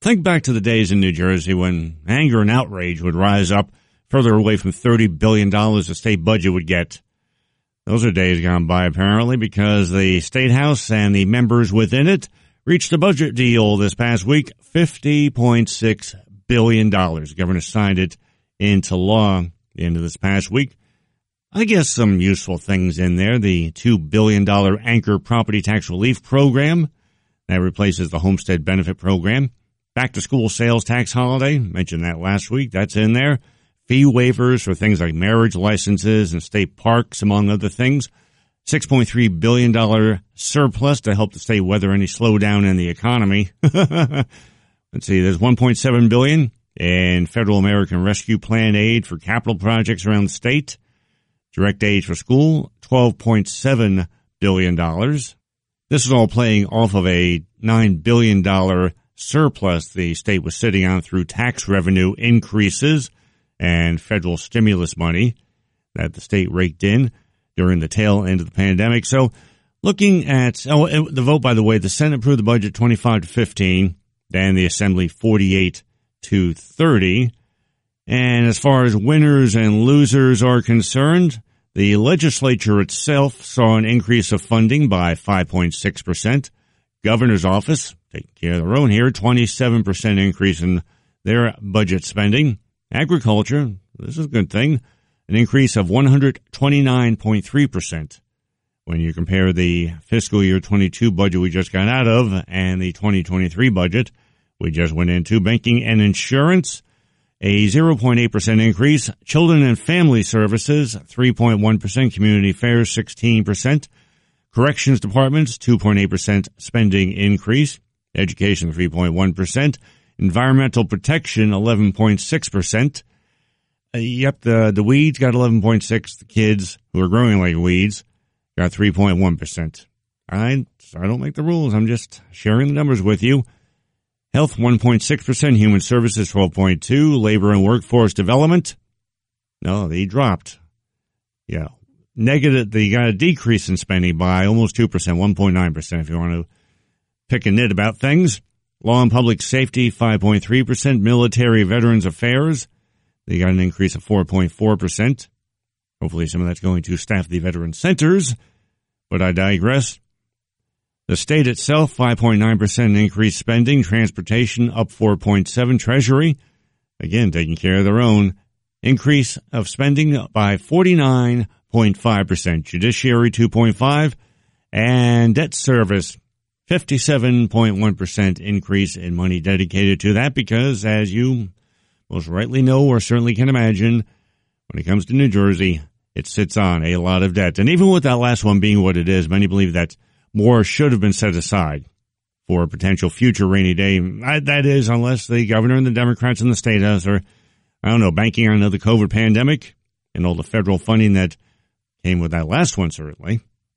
Think back to the days in New Jersey when anger and outrage would rise up further away from $30 billion the state budget would get. Those are days gone by, apparently, because the State House and the members within it reached a budget deal this past week, $50.6 billion. The governor signed it into law the end of this past week. I guess some useful things in there. The $2 billion anchor property tax relief program that replaces the homestead benefit program. Back to school sales tax holiday. Mentioned that last week. That's in there. Fee waivers for things like marriage licenses and state parks, among other things. $6.3 billion surplus to help the state weather any slowdown in the economy. Let's see, there's $1.7 billion in Federal American Rescue Plan aid for capital projects around the state. Direct aid for school, $12.7 billion. This is all playing off of a $9 billion surplus the state was sitting on through tax revenue increases and federal stimulus money that the state raked in during the tail end of the pandemic. So looking at the vote, by the way, the Senate approved the budget 25-15, then the Assembly 48-30. And as far as winners and losers are concerned, the legislature itself saw an increase of funding by 5.6%. Governor's office, taking care of their own here, 27% increase in their budget spending. Agriculture, this is a good thing, an increase of 129.3%. When you compare the fiscal year 22 budget we just got out of and the 2023 budget we just went into. Banking and insurance, a 0.8% increase. Children and family services, 3.1%. Community affairs, 16%. Corrections departments, 2.8% spending increase. Education, 3.1%. Environmental protection, 11.6%. The weeds got 11.6%. The kids who are growing like weeds got 3.1%. I don't make the rules. I'm just sharing the numbers with you. Health, 1.6%. Human services, 12.2%. Labor and workforce development, no, they dropped. Yeah. Negative, they got a decrease in spending by almost 2%, 1.9%, if you want to pick a nit about things. Law and public safety, 5.3%. Military veterans affairs, they got an increase of 4.4%. Hopefully some of that's going to staff the veteran centers, but I digress. The state itself, 5.9% increased spending. Transportation, up 4.7%. Treasury, again, taking care of their own. Increase of spending by 49.5%. Judiciary, 2.5%. And debt service, 57.1% increase in money dedicated to that because, as you most rightly know or certainly can imagine, when it comes to New Jersey, it sits on a lot of debt. And even with that last one being what it is, many believe that more should have been set aside for a potential future rainy day. That is, unless the governor and the Democrats in the state house are, banking on another COVID pandemic and all the federal funding that came with that last one, certainly.